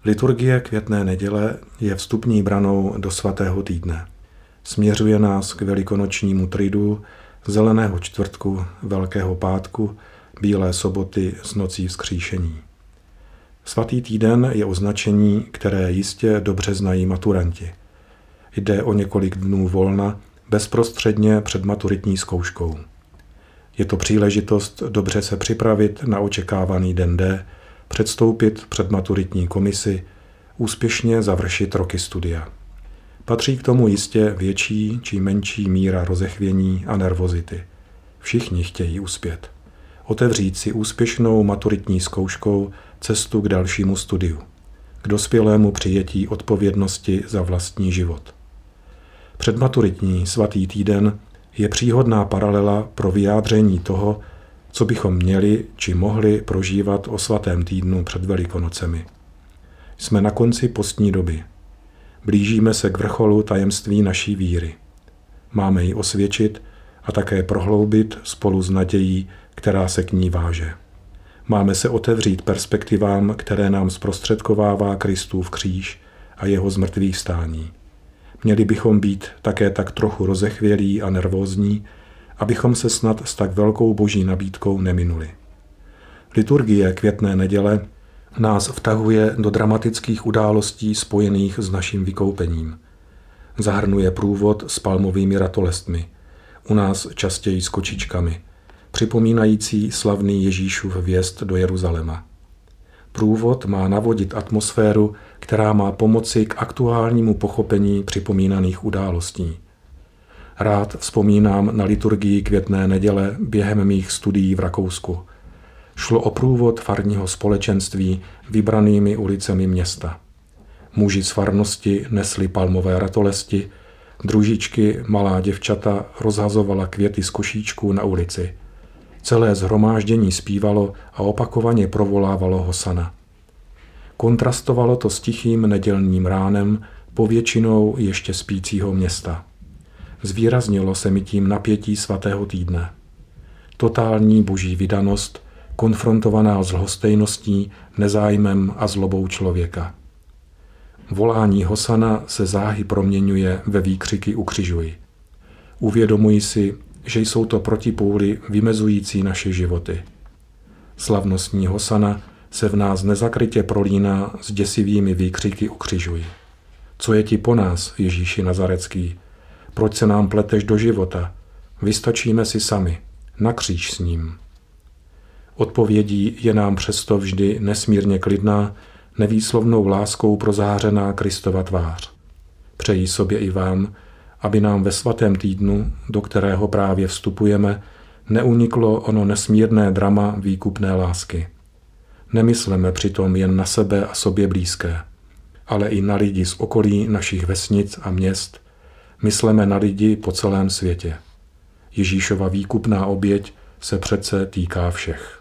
Liturgie Květné neděle je vstupní branou do svatého týdne. Směřuje nás k velikonočnímu tridu, zeleného čtvrtku, Velkého pátku, Bílé soboty s nocí vzkříšení. Svatý týden je označení, které jistě dobře znají maturanti. Jde o několik dnů volna bezprostředně před maturitní zkouškou. Je to příležitost dobře se připravit na očekávaný den D, předstoupit před maturitní komisi, úspěšně završit roky studia. Patří k tomu jistě větší či menší míra rozechvění a nervozity. Všichni chtějí uspět. Otevřít si úspěšnou maturitní zkouškou cestu k dalšímu studiu, k dospělému přijetí odpovědnosti za vlastní život. Předmaturitní svatý týden je příhodná paralela pro vyjádření toho, co bychom měli či mohli prožívat o svatém týdnu před Velikonocemi. Jsme na konci postní doby. Blížíme se k vrcholu tajemství naší víry. Máme ji osvědčit a také prohloubit spolu s nadějí, která se k ní váže. Máme se otevřít perspektivám, které nám zprostředkovává Kristův kříž a jeho zmrtvýchvstání. Měli bychom být také tak trochu rozechvělí a nervózní, abychom se snad s tak velkou boží nabídkou neminuli. Liturgie Květné neděle nás vtahuje do dramatických událostí spojených s naším vykoupením. Zahrnuje průvod s palmovými ratolestmi, u nás častěji s kočičkami, připomínající slavný Ježíšův vjezd do Jeruzaléma. Průvod má navodit atmosféru, která má pomoci k aktuálnímu pochopení připomínaných událostí. Rád vzpomínám na liturgii Květné neděle během mých studií v Rakousku. Šlo o průvod farního společenství vybranými ulicemi města. Muži z farnosti nesli palmové ratolesti, družičky, malá děvčata rozhazovala květy z košíčků na ulici. Celé shromáždění zpívalo a opakovaně provolávalo hosana. Kontrastovalo to s tichým nedělním ránem povětšinou ještě spícího města. Zvýraznilo se mi tím napětí svatého týdne. Totální boží vydanost, konfrontovaná s lhostejností, nezájmem a zlobou člověka. Volání hosana se záhy proměňuje ve výkřiky ukřižuj. Uvědomuji si, že jsou to protipóly vymezující naše životy. Slavnostní hosana se v nás nezakrytě prolíná s děsivými výkřiky ukřižuj. Co je ti po nás, Ježíši Nazarecký? Proč se nám pleteš do života? Vystačíme si sami. Na kříž s ním. Odpovědí je nám přesto vždy nesmírně klidná, nevýslovnou láskou prozářená Kristova tvář. Přeji sobě i vám, aby nám ve svatém týdnu, do kterého právě vstupujeme, neuniklo ono nesmírné drama výkupné lásky. Nemysleme přitom jen na sebe a sobě blízké, ale i na lidi z okolí našich vesnic a měst. Mysleme na lidi po celém světě. Ježíšova výkupná oběť se přece týká všech.